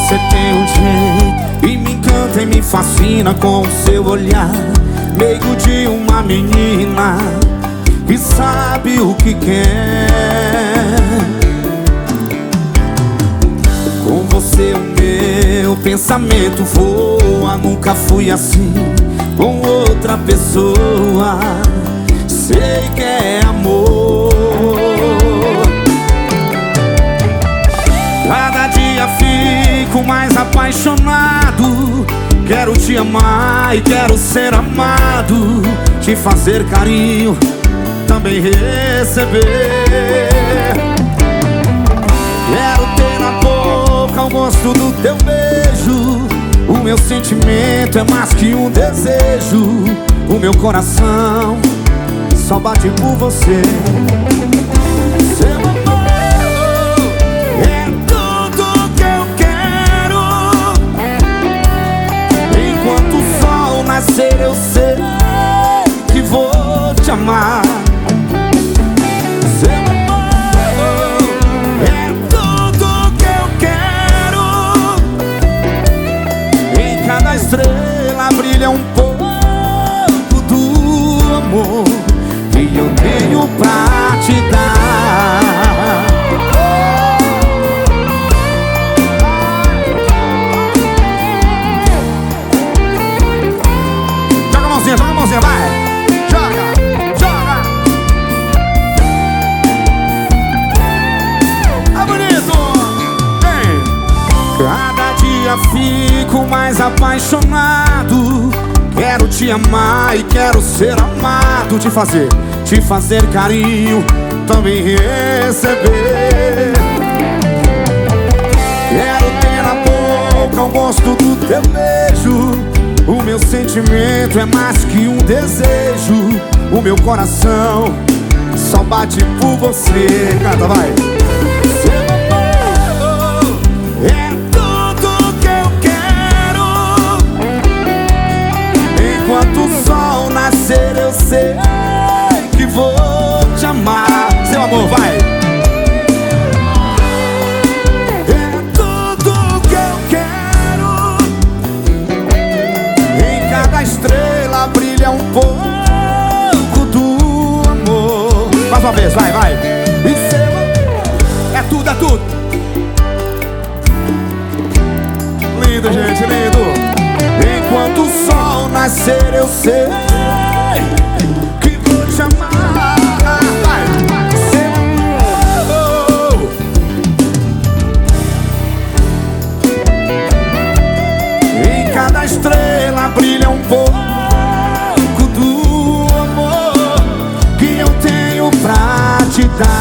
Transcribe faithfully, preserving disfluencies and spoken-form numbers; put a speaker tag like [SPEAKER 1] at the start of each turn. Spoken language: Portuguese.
[SPEAKER 1] Você tem um jeito e me encanta e me fascina com o seu olhar, meio de uma menina que sabe o que quer. Com você o meu pensamento voa, nunca fui assim com outra pessoa. Sei que é amor. Cada dia fico mais apaixonado. Quero te amar e quero ser amado, te fazer carinho, também receber. Quero ter na boca o gosto do teu beijo. O meu sentimento é mais que um desejo. O meu coração só bate por você. Seu amor é tudo que eu quero. Enquanto o sol nascer eu sei que vou te amar. Seu amor é tudo que eu quero. Em cada estrela brilha um pouco do amor que eu tenho pra te dar. Joga a mãozinha, joga a mãozinha, vai! Joga, joga! Tá bonito! Vem! Cada dia fico mais apaixonado. Quero te amar e quero ser amado, te fazer, te fazer carinho, também receber. Quero ter na boca o gosto do teu beijo. O meu sentimento é mais que um desejo. O meu coração só bate por você. Canta, vai! Seu amor é tudo que eu quero. Enquanto o sol nascer eu sei que vou te amar. Seu amor, vai! É tudo que eu quero. Em cada estrela brilha um pouco do amor. Mais uma vez, vai, vai! E seu amor é tudo, é tudo. Lindo, gente, lindo. Enquanto o sol nascer eu sei que vou te amar. Vai. Seu amor. Em cada estrela brilha um pouco do amor que eu tenho pra te dar.